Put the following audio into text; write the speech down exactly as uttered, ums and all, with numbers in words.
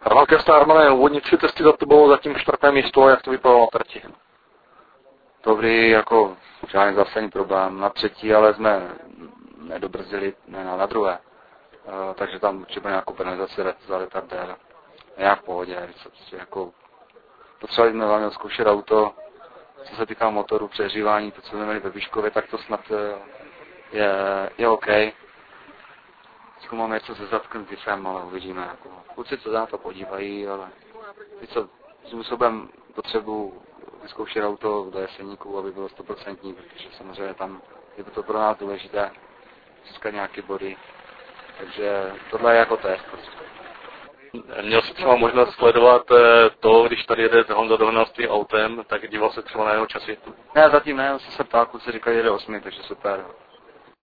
Velké Starmané, úvodní tři testy za tebou, zatím čtvrté místo, jak to vypadalo na trati? Dobrý, jako žádný zásadní problém. Na třetí, ale jsme nedobrzdili ne, na, na druhé. Uh, takže tam třeba nějakou penalizaci za retardér. Nějak v pohodě. Prostě jako potřebovali jsme hlavně zkoušet auto. Co se týká motoru, přehřívání, to, co jsme měli ve Výškově, tak to snad je, je OK. Teď máme něco se zatknutým diffem, ale uvidíme. Jako, kluci se na to podívají, ale teď co způsobem potřebu vyzkoušet auto do Jeseníků, aby bylo sto procent, protože samozřejmě tam je to pro nás důležité získat nějaké body. Takže tohle je jako test. Měl jsi třeba možnost sledovat to, když tady jede Honza dohnal s tím autem, tak díval se třeba na jeho časy? Ne, zatím ne, jsem se ptal, kluci říkají, že jede osmi, takže super.